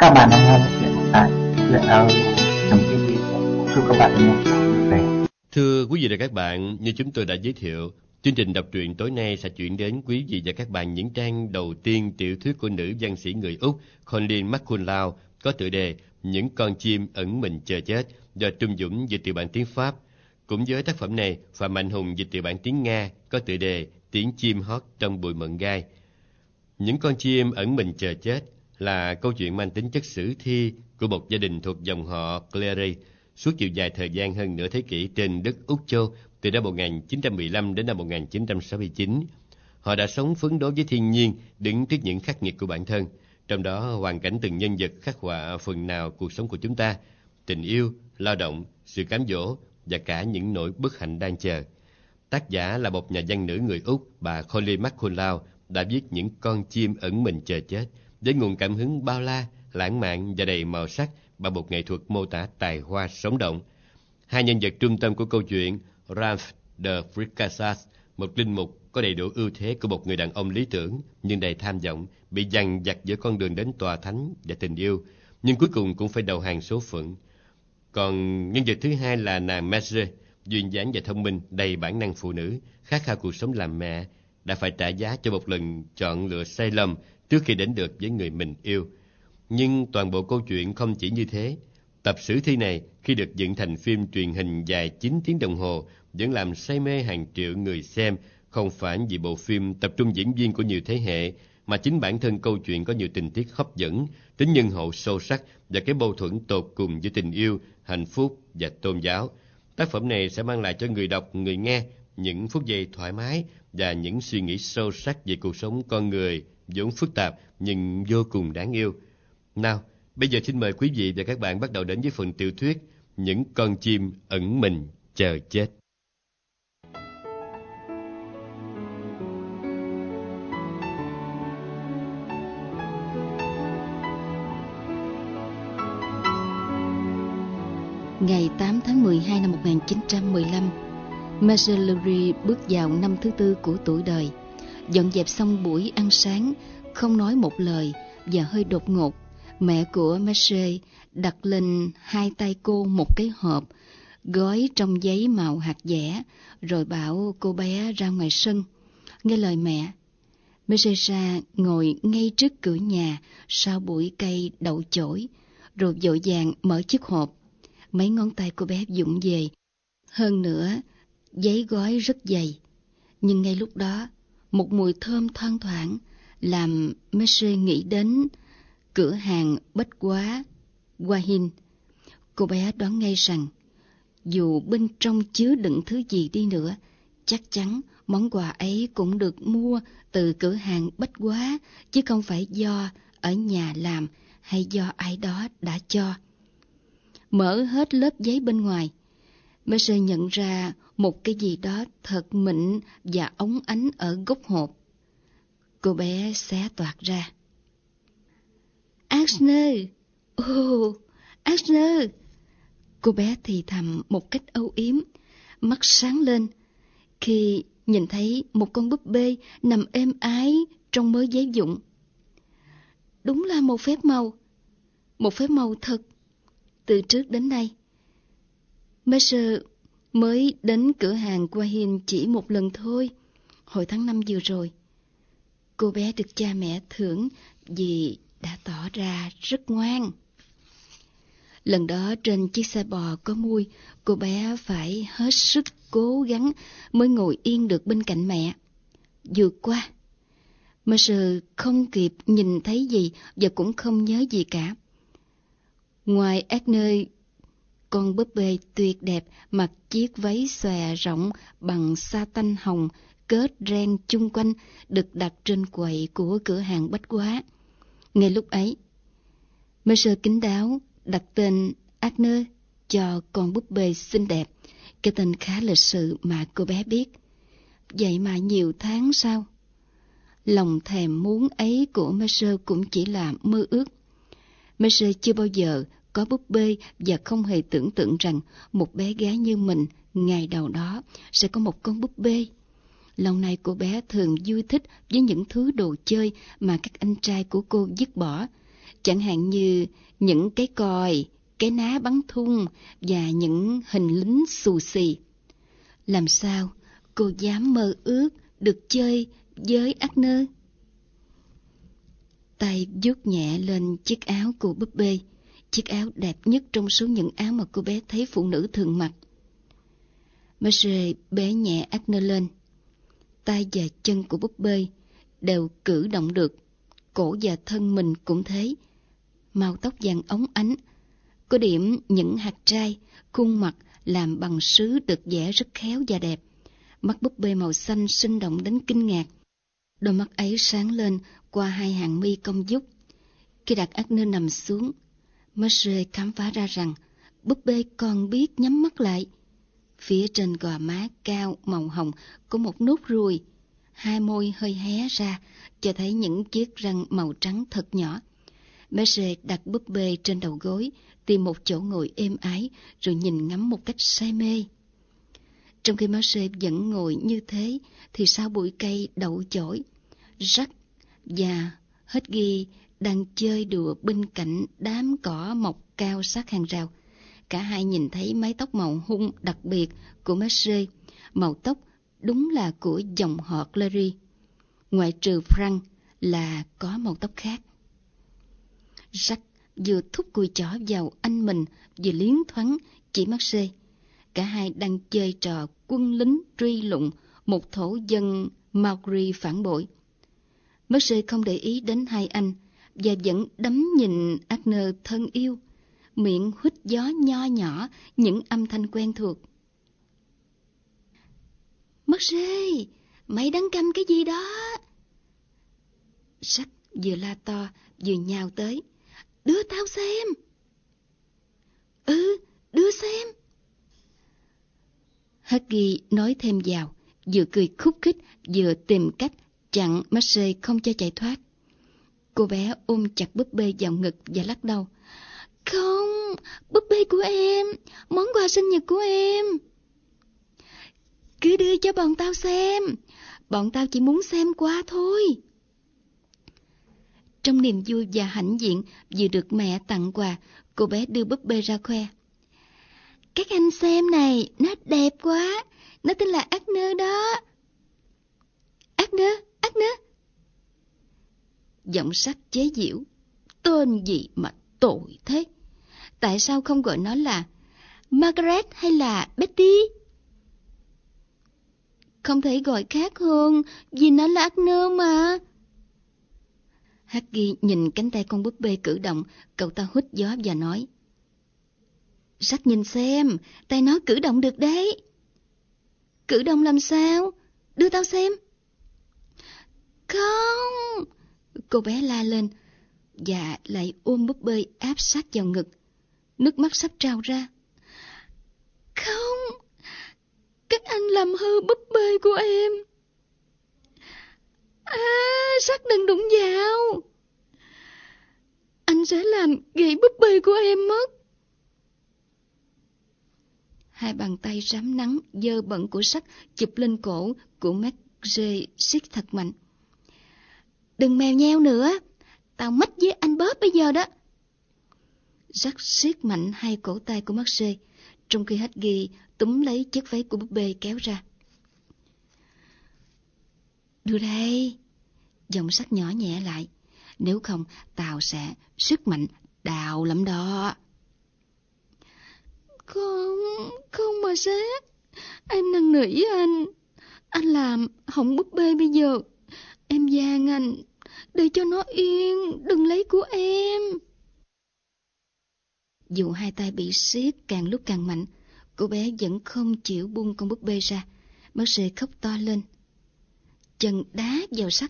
Các bạn đang nghe chuyện tại Chuyện Audio.tv. Chúc các bạn nghe vui vẻ. Thưa quý vị và các bạn, như chúng tôi đã giới thiệu, chương trình đọc truyện tối nay sẽ chuyển đến quý vị và các bạn những trang đầu tiên tiểu thuyết của nữ văn sĩ người Úc Colleen McCullough có tựa đề Những con chim ẩn mình chờ chết do Trung Dũng dịch từ bản tiếng Pháp. Cũng với tác phẩm này, Phạm Mạnh Hùng dịch từ bản tiếng Nga có tựa đề Tiếng chim hót trong bụi mận gai. Những con chim ẩn mình chờ chết là câu chuyện mang tính chất sử thi của một gia đình thuộc dòng họ Clary suốt chiều dài thời gian hơn nửa thế kỷ trên đất Úc Châu từ năm 1915 đến năm 1969. Họ đã sống phấn đấu với thiên nhiên, đứng trước những khắc nghiệt của bản thân. Trong đó, hoàn cảnh từng nhân vật khắc họa phần nào cuộc sống của chúng ta, tình yêu, lao động, sự cám dỗ và cả những nỗi bất hạnh đang chờ. Tác giả là một nhà văn nữ người Úc, bà Colleen McCullough, đã viết Những con chim ẩn mình chờ chết với nguồn cảm hứng bao la, lãng mạn và đầy màu sắc bằng một nghệ thuật mô tả tài hoa sống động. Hai nhân vật trung tâm của câu chuyện, Ralph de Fricassas, một linh mục có đầy đủ ưu thế của một người đàn ông lý tưởng nhưng đầy tham vọng, bị dằn vặt giữa con đường đến tòa thánh và tình yêu, nhưng cuối cùng cũng phải đầu hàng số phận. Còn nhân vật thứ hai là nàng Marge, duyên dáng và thông minh, đầy bản năng phụ nữ, khát khao cuộc sống làm mẹ, đã phải trả giá cho một lần chọn lựa sai lầm trước khi đến được với người mình yêu. Nhưng toàn bộ câu chuyện không chỉ như thế. Tập sử thi này khi được dựng thành phim truyền hình dài 9 tiếng đồng hồ vẫn làm say mê hàng triệu người xem, không phải vì bộ phim tập trung diễn viên của nhiều thế hệ, mà chính bản thân câu chuyện có nhiều tình tiết hấp dẫn, tính nhân hậu sâu sắc và cái mâu thuẫn tột cùng giữa tình yêu, hạnh phúc và tôn giáo. Tác phẩm này sẽ mang lại cho người đọc, người nghe những phút giây thoải mái và những suy nghĩ sâu sắc về cuộc sống con người vốn phức tạp nhưng vô cùng đáng yêu. Nào, bây giờ xin mời quý vị và các bạn bắt đầu đến với phần tiểu thuyết Những con chim ẩn mình chờ chết. Ngày 8 tháng 12 năm 1915, Marjorie bước vào năm thứ tư của tuổi đời. Dọn dẹp xong buổi ăn sáng, không nói một lời và hơi đột ngột, mẹ của Marge đặt lên hai tay cô một cái hộp gói trong giấy màu hạt dẻ, rồi bảo cô bé ra ngoài sân. Nghe lời mẹ, Marge ra ngồi ngay trước cửa nhà sau bụi cây đậu chổi, rồi vội vàng mở chiếc hộp. Mấy ngón tay cô bé vụng về, hơn nữa giấy gói rất dày. Nhưng ngay lúc đó, một mùi thơm thoang thoảng làm Marge nghĩ đến cửa hàng bách hóa Wahin. Cô bé đoán ngay rằng dù bên trong chứa đựng thứ gì đi nữa, chắc chắn món quà ấy cũng được mua từ cửa hàng bách hóa, chứ không phải do ở nhà làm hay do ai đó đã cho. Mở hết lớp giấy bên ngoài, Marge nhận ra một cái gì đó thật mịn và óng ánh ở góc hộp. Cô bé xé toạc ra. Agnes! Oh, Agnes! Cô bé thì thầm một cách âu yếm, mắt sáng lên khi nhìn thấy một con búp bê nằm êm ái trong mớ giấy vụn. Đúng là một phép màu thật. Từ trước đến nay, Marge mới đến cửa hàng Wahin chỉ một lần thôi, hồi tháng 5 vừa rồi. Cô bé được cha mẹ thưởng vì đã tỏ ra rất ngoan. Lần đó trên chiếc xe bò có mui, cô bé phải hết sức cố gắng mới ngồi yên được bên cạnh mẹ. Vượt qua, Marge không kịp nhìn thấy gì và cũng không nhớ gì cả. Ngoài Agnes, con búp bê tuyệt đẹp mặc chiếc váy xòe rộng bằng sa tanh hồng kết ren chung quanh được đặt trên quầy của cửa hàng bách hóa. Ngay lúc ấy, Marge kín đáo đặt tên Agnes cho con búp bê xinh đẹp, cái tên khá lịch sự mà cô bé biết. Vậy mà nhiều tháng sau, lòng thèm muốn ấy của Marge cũng chỉ là mơ ước. Marge chưa bao giờ có búp bê và không hề tưởng tượng rằng một bé gái như mình ngày đầu đó sẽ có một con búp bê. Lâu nay cô bé thường vui thích với những thứ đồ chơi mà các anh trai của cô vứt bỏ, chẳng hạn như những cái còi, cái ná bắn thun và những hình lính xù xì. Làm sao cô dám mơ ước được chơi với Agnes? Tay vuốt nhẹ lên chiếc áo của búp bê, chiếc áo đẹp nhất trong số những áo mà cô bé thấy phụ nữ thường mặc. Marge bế nhẹ Agnes lên. Tay và chân của búp bê đều cử động được, cổ và thân mình cũng thế. Màu tóc vàng óng ánh, có điểm những hạt trai, khuôn mặt làm bằng sứ được vẽ rất khéo và đẹp. Mắt búp bê màu xanh sinh động đến kinh ngạc. Đôi mắt ấy sáng lên qua hai hàng mi cong vút. Khi đặt Agnes nằm xuống, Marge khám phá ra rằng búp bê còn biết nhắm mắt lại. Phía trên gò má cao màu hồng có một nốt ruồi, hai môi hơi hé ra, cho thấy những chiếc răng màu trắng thật nhỏ. Marge đặt búp bê trên đầu gối, tìm một chỗ ngồi êm ái, rồi nhìn ngắm một cách say mê. Trong khi Marge vẫn ngồi như thế, thì sau bụi cây đậu chổi, Jack và Huggy đang chơi đùa bên cạnh đám cỏ mọc cao sát hàng rào. Cả hai nhìn thấy mái tóc màu hung đặc biệt của Marge, màu tóc đúng là của dòng họ Clary, ngoại trừ Frank là có màu tóc khác. Jack vừa thúc cùi chỏ vào anh mình, vừa liến thoáng chỉ Marge. Cả hai đang chơi trò quân lính truy lùng một thổ dân Maori phản bội. Marge không để ý đến hai anh và vẫn đắm nhìn Agnes thân yêu, miệng huýt gió nho nhỏ những âm thanh quen thuộc. Marge, mày đang cầm cái gì đó? Jack vừa la to vừa nhào tới. Đưa tao xem. Đưa xem. Huggy nói thêm vào, vừa cười khúc khích vừa tìm cách chặn Marge không cho chạy thoát. Cô bé ôm chặt búp bê vào ngực và lắc đầu. Không, búp bê của em, món quà sinh nhật của em. Cứ đưa cho bọn tao xem, bọn tao chỉ muốn xem qua thôi. Trong niềm vui và hãnh diện vừa được mẹ tặng quà, cô bé đưa búp bê ra khoe. Các anh xem này, nó đẹp quá, nó tên là Agnes đó. Agnes. Giọng sắt chế giễu. Tên gì mà tội thế? Tại sao không gọi nó là Margaret hay là Betty? Không thể gọi khác hơn, vì nó là Agnes mà. Huggy nhìn cánh tay con búp bê cử động, cậu ta hít gió và nói. Jack nhìn xem, tay nó cử động được đấy. Cử động làm sao? Đưa tao xem. Không! Cô bé la lên và lại ôm búp bê áp sát vào ngực. Nước mắt sắp trào ra. Không! Các anh làm hư búp bê của em. Jack đừng đụng vào. Anh sẽ làm gãy búp bê của em mất. Hai bàn tay rám nắng dơ bẩn của Jack chụp lên cổ của Marge siết thật mạnh. Đừng mèo nheo nữa, tao mách với anh bóp bây giờ đó. Jack siết mạnh hai cổ tay của Marge, trong khi Huggy túm lấy chiếc váy của búp bê kéo ra. Đưa đây, giọng Jack nhỏ nhẹ lại, nếu không tao sẽ sức mạnh đào lắm đó. Không mà sếp, em năn nỉ anh làm hỏng búp bê bây giờ. Em van anh, để cho nó yên, đừng lấy của em. Dù hai tay bị siết càng lúc càng mạnh, cô bé vẫn không chịu buông con búp bê ra. Marge khóc to lên. Chân đá vào sắt.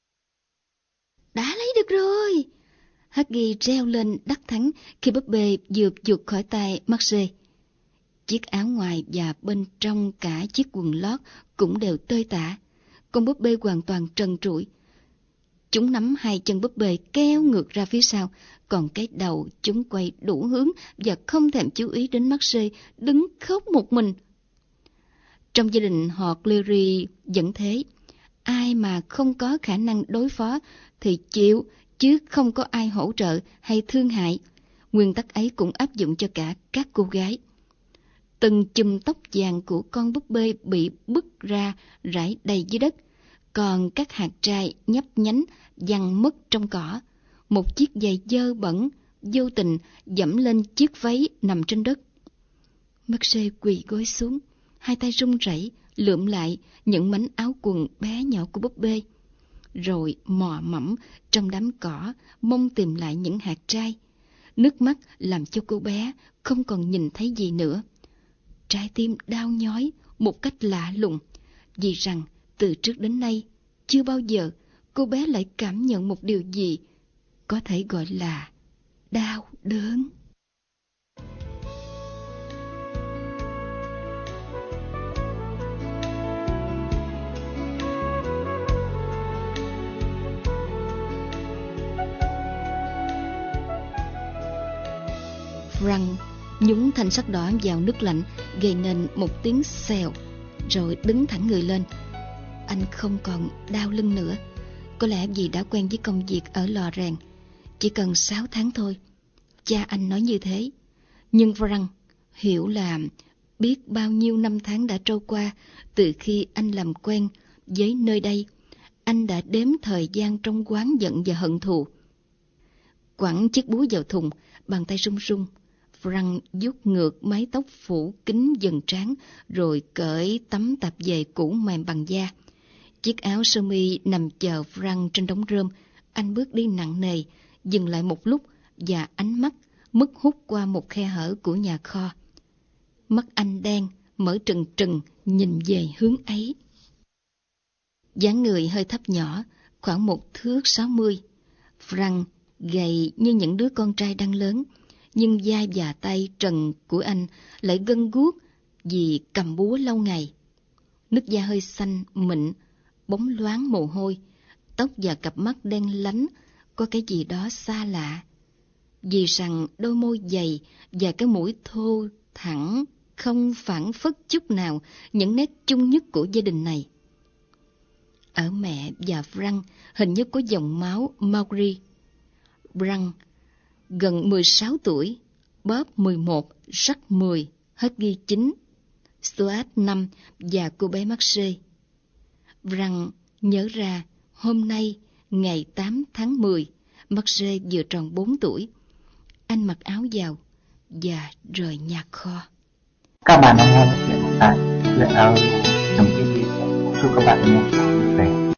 Đã lấy được rồi! Huggy reo lên đắc thắng khi búp bê vừa vụt khỏi tay Marge. Chiếc áo ngoài và bên trong cả chiếc quần lót cũng đều tơi tả. Con búp bê hoàn toàn trần trụi. Chúng nắm hai chân búp bê kéo ngược ra phía sau, còn cái đầu chúng quay đủ hướng và không thèm chú ý đến Marge đứng khóc một mình. Trong gia đình họ Cleary vẫn thế. Ai mà không có khả năng đối phó thì chịu chứ không có ai hỗ trợ hay thương hại. Nguyên tắc ấy cũng áp dụng cho cả các cô gái. Từng chùm tóc vàng của con búp bê bị bứt ra rải đầy dưới đất, còn các hạt trai nhấp nhánh văng mất trong cỏ. Một chiếc giày dơ bẩn vô tình dẫm lên chiếc váy nằm trên đất. Marge quỳ gối xuống, hai tay run rẩy lượm lại những mảnh áo quần bé nhỏ của búp bê, rồi mò mẫm trong đám cỏ mong tìm lại những hạt trai. Nước mắt làm cho cô bé không còn nhìn thấy gì nữa. Trái tim đau nhói một cách lạ lùng, vì rằng từ trước đến nay chưa bao giờ cô bé lại cảm nhận một điều gì có thể gọi là đau đớn. Frank nhúng thanh sắt đỏ vào nước lạnh, gây nên một tiếng xèo, rồi đứng thẳng người lên. Anh không còn đau lưng nữa, có lẽ vì đã quen với công việc ở lò rèn. Chỉ cần 6 tháng thôi, cha anh nói như thế. Nhưng Frank hiểu là biết bao nhiêu năm tháng đã trôi qua từ khi anh làm quen với nơi đây. Anh đã đếm thời gian trong oán giận và hận thù. Quẳng chiếc búa vào thùng, bàn tay run run. Frank vuốt ngược mái tóc phủ kín dần trán, rồi cởi tấm tạp dề cũ mềm bằng da. Chiếc áo sơ mi nằm chờ Frank trên đống rơm. Anh bước đi nặng nề, dừng lại một lúc và ánh mắt mất hút qua một khe hở của nhà kho. Mắt anh đen, mở trừng trừng nhìn về hướng ấy. Dáng người hơi thấp nhỏ, khoảng 1,60 thước. Frank gầy như những đứa con trai đang lớn, nhưng vai và tay trần của anh lại gân guốc vì cầm búa lâu ngày. Nước da hơi xanh mịn, bóng loáng mồ hôi, tóc và cặp mắt đen lánh có cái gì đó xa lạ. Vì rằng đôi môi dày và cái mũi thô thẳng không phảng phất chút nào những nét chung nhất của gia đình này. Ở mẹ và Frank hình như có dòng máu Maori. Frank gần 16 tuổi, Bob 11, Jack 10, Huggy 9, Stuart 5 và cô bé Marge. Frank nhớ ra hôm nay, ngày 8 tháng 10, Marge vừa tròn 4 tuổi. Anh mặc áo vào và rời nhà kho. Các bạn đang nghe chuyện tại chuyện audio.tv. Chúc các bạn nghe vui vẻ.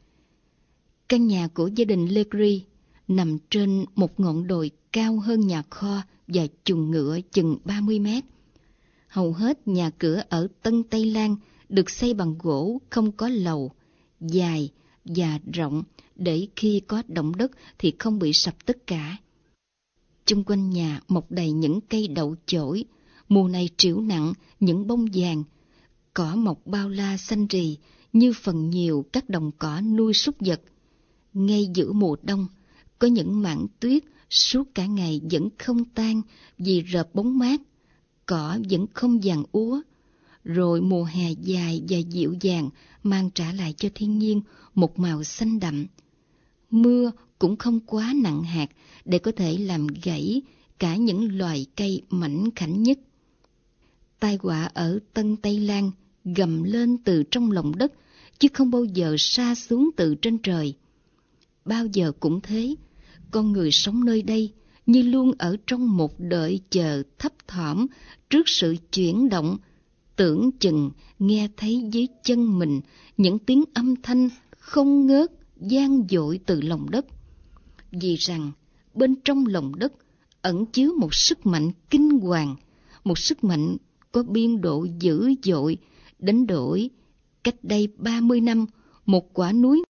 Căn nhà của gia đình Legri nằm trên một ngọn đồi cao hơn nhà kho và chuồng ngựa chừng 30 mét. Hầu hết nhà cửa ở Tân Tây Lan được xây bằng gỗ không có lầu, dài và rộng để khi có động đất thì không bị sập tất cả. Chung quanh nhà mọc đầy những cây đậu chổi, mùa này trĩu nặng những bông vàng. Cỏ mọc bao la xanh rì như phần nhiều các đồng cỏ nuôi súc vật. Ngay giữa mùa đông, có những mảng tuyết suốt cả ngày vẫn không tan vì rợp bóng mát. Cỏ vẫn không vàng úa. Rồi mùa hè dài và dịu dàng mang trả lại cho thiên nhiên một màu xanh đậm. Mưa cũng không quá nặng hạt để có thể làm gãy cả những loài cây mảnh khảnh nhất. Tai họa ở Tân Tây Lan gầm lên từ trong lòng đất, chứ không bao giờ sa xuống từ trên trời. Bao giờ cũng thế, con người sống nơi đây như luôn ở trong một đợi chờ thấp thỏm trước sự chuyển động, tưởng chừng nghe thấy dưới chân mình những tiếng âm thanh không ngớt vang dội từ lòng đất. Vì rằng bên trong lòng đất ẩn chứa một sức mạnh kinh hoàng, một sức mạnh có biên độ dữ dội đến nỗi cách đây 30 năm một quả núi